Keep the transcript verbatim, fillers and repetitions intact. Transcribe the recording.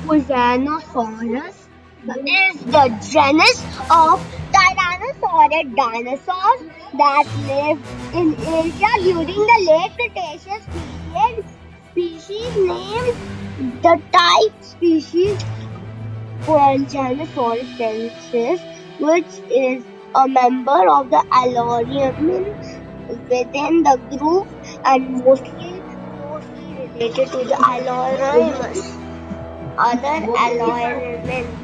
Tyrannosaurus is the genus of tyrannosaurid dinosaurs that lived in Asia during the late Cretaceous period. Species named the type species Tyrannosaurus, which is a member of the Alloremin within the group and mostly closely related to the Allorhinus. Other Alloremin